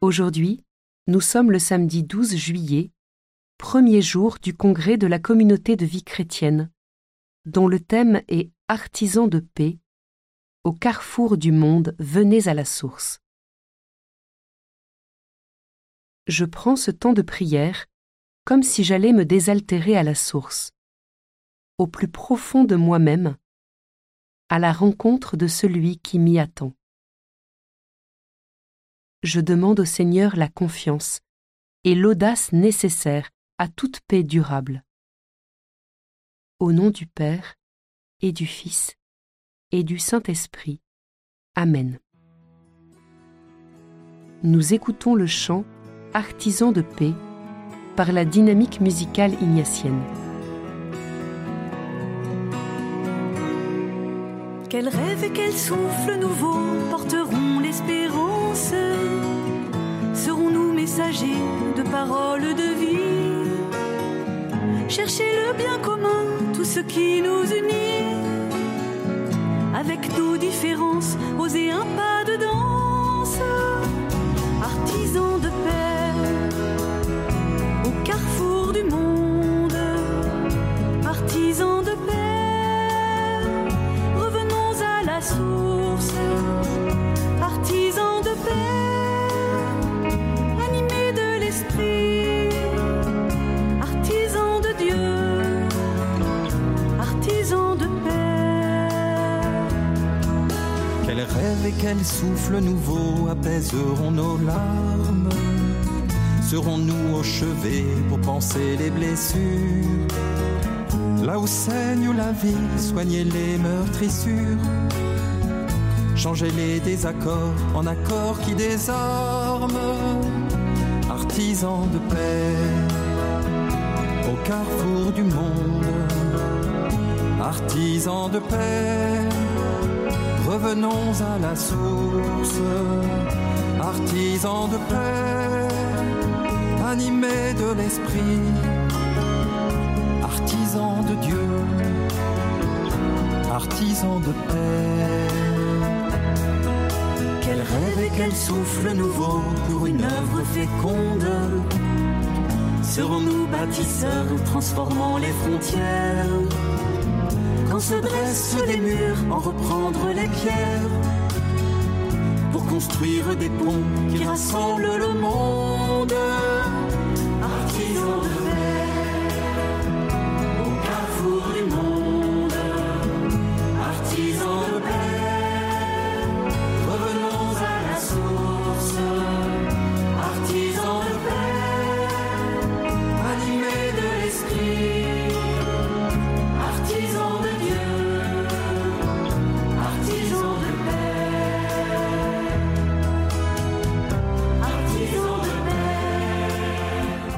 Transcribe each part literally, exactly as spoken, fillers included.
Aujourd'hui, nous sommes le samedi douze juillet, premier jour du congrès de la communauté de vie chrétienne, dont le thème est « Artisans de paix ». Au carrefour du monde, venez à la source. Je prends ce temps de prière comme si j'allais me désaltérer à la source, au plus profond de moi-même, à la rencontre de celui qui m'y attend. Je demande au Seigneur la confiance et l'audace nécessaires à toute paix durable. Au nom du Père et du Fils et du Saint-Esprit. Amen. Nous écoutons le chant « Artisans de paix » par la dynamique musicale ignatienne. Quel rêve et quel souffle nouveau porteront l'espérance? Serons-nous messagers de paroles de vie? Cherchez le bien commun, tout ce qui nous unit. Avec nos différences, osez un pas de danse. Artisans de paix, au carrefour du monde. Artisans de paix, revenons à la source. Artisans de paix, animés de l'esprit. Artisans de Dieu, artisans de paix. Quel rêve et quel souffle nouveau apaiseront nos larmes? Serons-nous au chevet pour panser les blessures? Là où saigne la vie, soignez les meurtrissures. Changez les désaccords en accords qui désarment. Artisans de paix, au carrefour du monde. Artisans de paix, revenons à la source. Artisans de paix, animés de l'esprit. Artisans de Dieu, artisans de paix. Quel rêve et quel souffle nouveau pour une œuvre féconde. Serons-nous bâtisseurs transformant les frontières? Quand se dressent des murs, en reprendre les pierres pour construire des ponts qui rassemblent le monde. Artisans de paix, au carrefour du monde. Artisans de paix, revenons à la source. Artisans de paix, animés de l'esprit. Artisans de Dieu, artisans de paix. Artisans de paix.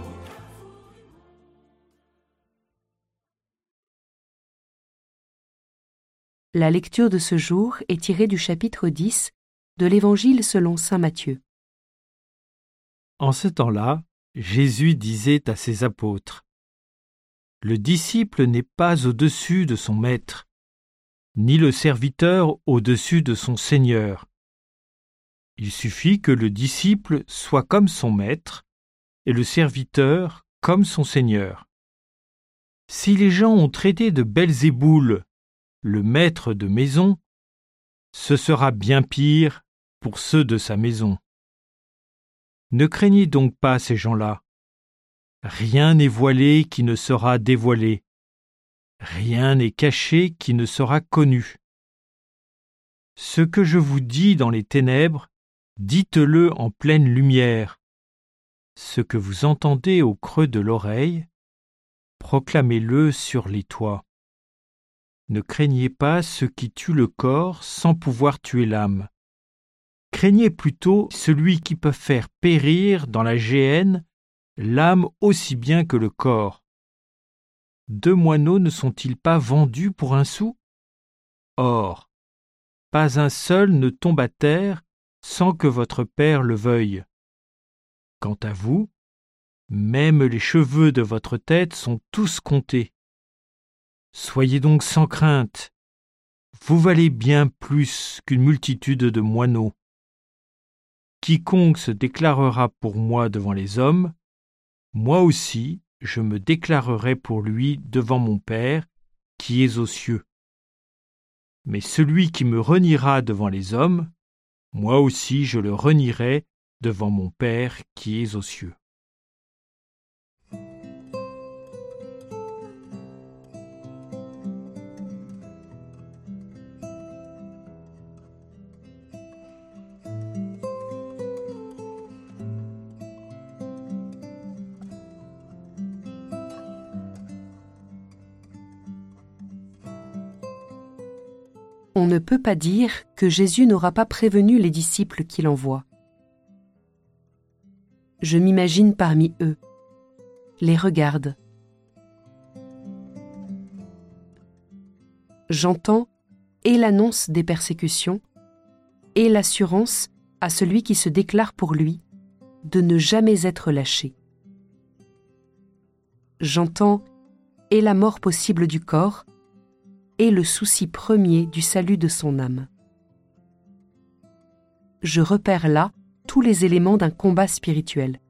La lecture de ce jour est tirée du chapitre dix de l'Évangile selon saint Matthieu. En ce temps-là, Jésus disait à ses apôtres : « Le disciple n'est pas au-dessus de son maître, ni le serviteur au-dessus de son seigneur. Il suffit que le disciple soit comme son maître et le serviteur comme son seigneur. Si les gens ont traité de Belzéboul le maître de maison, ce sera bien pire pour ceux de sa maison. Ne craignez donc pas ces gens-là. Rien n'est voilé qui ne sera dévoilé. Rien n'est caché qui ne sera connu. Ce que je vous dis dans les ténèbres, dites-le en pleine lumière. Ce que vous entendez au creux de l'oreille, proclamez-le sur les toits. Ne craignez pas ce qui tue le corps sans pouvoir tuer l'âme. Craignez plutôt celui qui peut faire périr dans la géhenne l'âme aussi bien que le corps. Deux moineaux ne sont-ils pas vendus pour un sou? Or, pas un seul ne tombe à terre sans que votre Père le veuille. Quant à vous, même les cheveux de votre tête sont tous comptés. Soyez donc sans crainte, vous valez bien plus qu'une multitude de moineaux. Quiconque se déclarera pour moi devant les hommes, moi aussi je me déclarerai pour lui devant mon Père qui est aux cieux. Mais celui qui me reniera devant les hommes, moi aussi je le renierai devant mon Père qui est aux cieux. On ne peut pas dire que Jésus n'aura pas prévenu les disciples qu'il envoie. Je m'imagine parmi eux, les regarde. J'entends et l'annonce des persécutions et l'assurance à celui qui se déclare pour lui de ne jamais être lâché. J'entends et la mort possible du corps et le souci premier du salut de son âme. Je repère là tous les éléments d'un combat spirituel.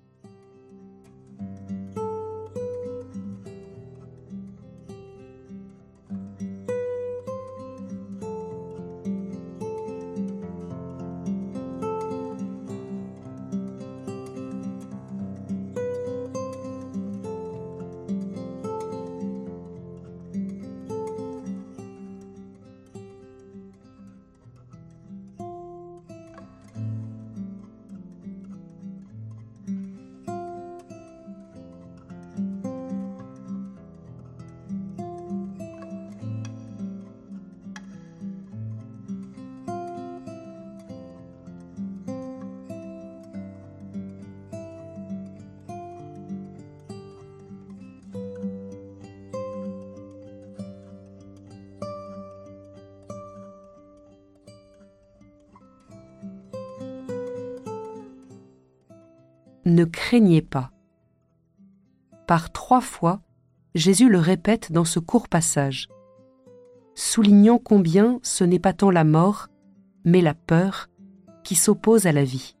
Ne craignez pas. Par trois fois, Jésus le répète dans ce court passage, soulignant combien ce n'est pas tant la mort, mais la peur qui s'oppose à la vie.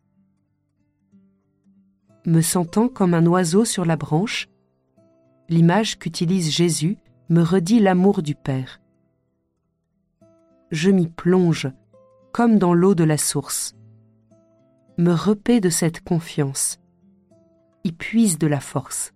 Me sentant comme un oiseau sur la branche, l'image qu'utilise Jésus me redit l'amour du Père. Je m'y plonge, comme dans l'eau de la source, me repaît de cette confiance, y puise de la force.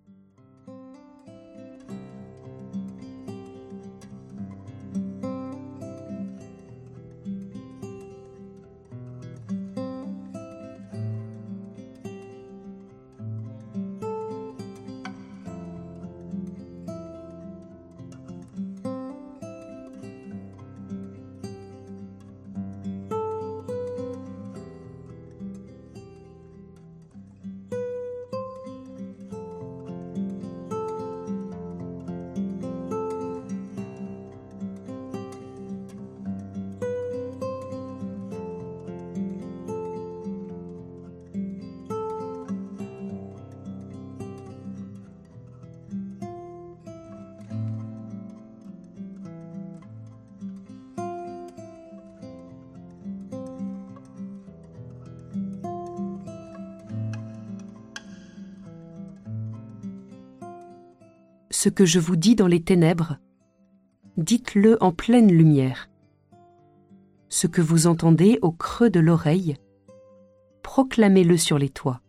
Ce que je vous dis dans les ténèbres, dites-le en pleine lumière. Ce que vous entendez au creux de l'oreille, proclamez-le sur les toits.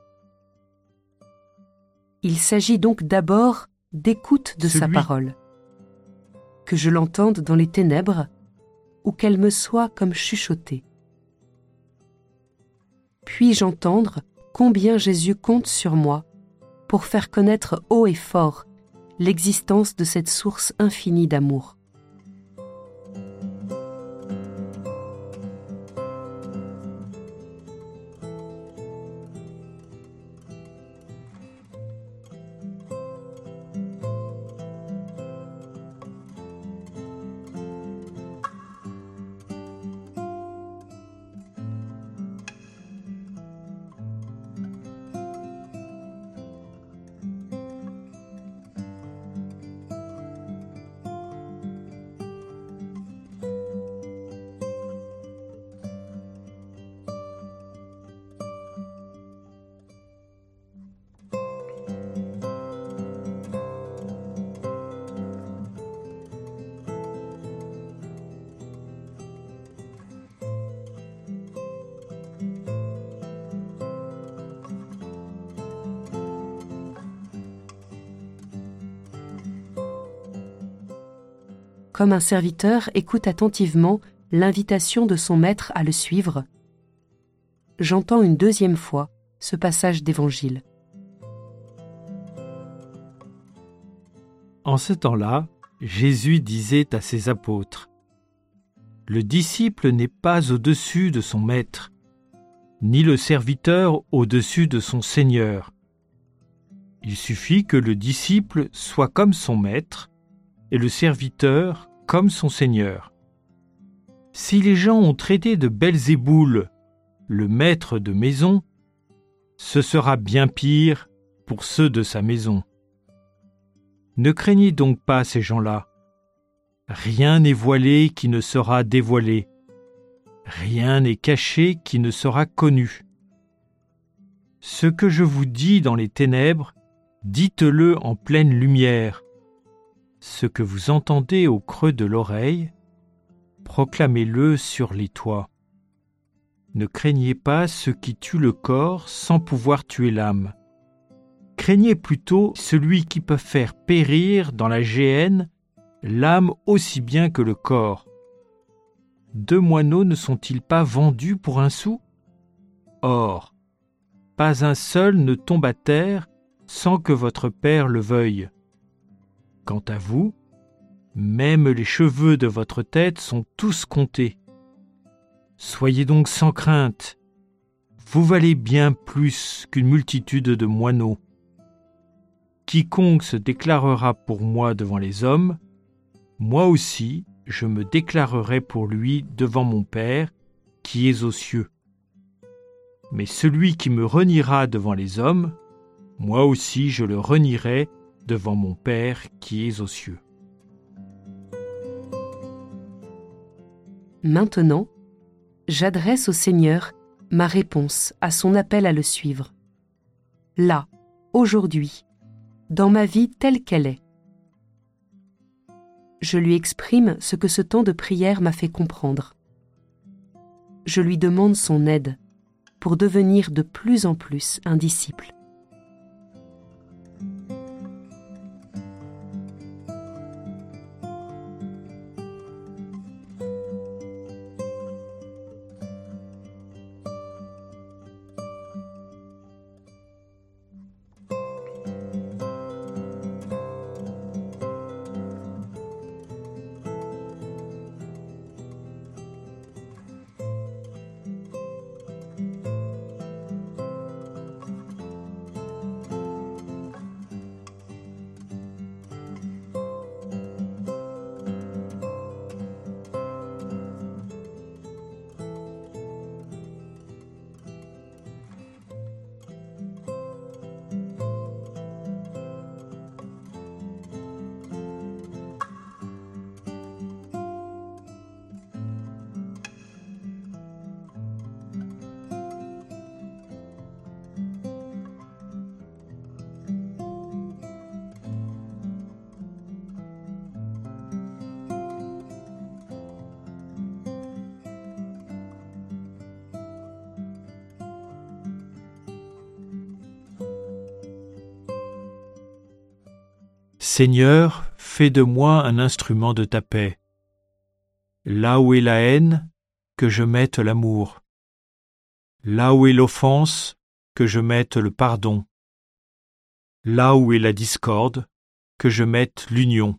Il s'agit donc d'abord d'écoute de Celui... sa parole. Que je l'entende dans les ténèbres ou qu'elle me soit comme chuchotée. Puis-je entendre combien Jésus compte sur moi pour faire connaître haut et fort l'existence de cette source infinie d'amour. comme un serviteur écoute attentivement l'invitation de son maître à le suivre, j'entends une deuxième fois ce passage d'Évangile. En ce temps-là, Jésus disait à ses apôtres : « Le disciple n'est pas au-dessus de son maître, ni le serviteur au-dessus de son Seigneur. Il suffit que le disciple soit comme son maître et le serviteur comme son Seigneur. Si les gens ont traité de Belzéboul le maître de maison, ce sera bien pire pour ceux de sa maison. Ne craignez donc pas ces gens-là. Rien n'est voilé qui ne sera dévoilé. Rien n'est caché qui ne sera connu. Ce que je vous dis dans les ténèbres, dites-le en pleine lumière. Ce que vous entendez au creux de l'oreille, proclamez-le sur les toits. Ne craignez pas ce qui tue le corps sans pouvoir tuer l'âme. Craignez plutôt celui qui peut faire périr dans la géhenne l'âme aussi bien que le corps. Deux moineaux ne sont-ils pas vendus pour un sou ? Or, pas un seul ne tombe à terre sans que votre Père le veuille. Quant à vous, même les cheveux de votre tête sont tous comptés. Soyez donc sans crainte, vous valez bien plus qu'une multitude de moineaux. Quiconque se déclarera pour moi devant les hommes, moi aussi je me déclarerai pour lui devant mon Père qui est aux cieux. Mais celui qui me reniera devant les hommes, moi aussi je le renierai devant mon Père qui est aux cieux. Maintenant, j'adresse au Seigneur ma réponse à son appel à le suivre. Là, aujourd'hui, dans ma vie telle qu'elle est. Je lui exprime ce que ce temps de prière m'a fait comprendre. Je lui demande son aide pour devenir de plus en plus un disciple. Seigneur, fais de moi un instrument de ta paix. Là où est la haine, que je mette l'amour. Là où est l'offense, que je mette le pardon. Là où est la discorde, que je mette l'union.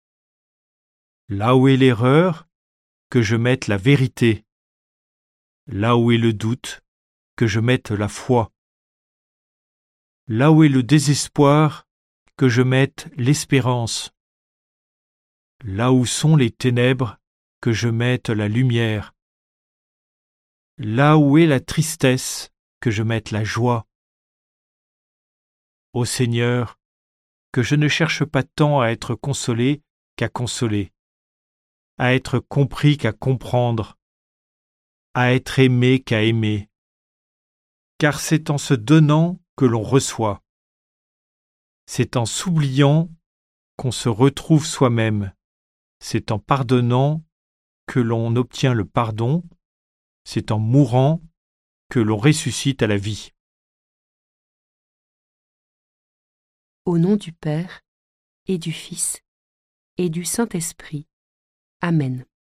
Là où est l'erreur, que je mette la vérité. Là où est le doute, que je mette la foi. Là où est le désespoir, que je mette l'espérance. Là où sont les ténèbres, que je mette la lumière. Là où est la tristesse, que je mette la joie. Ô Seigneur, que je ne cherche pas tant à être consolé qu'à consoler, à être compris qu'à comprendre, à être aimé qu'à aimer, car c'est en se donnant que l'on reçoit. C'est en s'oubliant qu'on se retrouve soi-même. C'est en pardonnant que l'on obtient le pardon. C'est en mourant que l'on ressuscite à la vie. Au nom du Père, et du Fils, et du Saint-Esprit. Amen.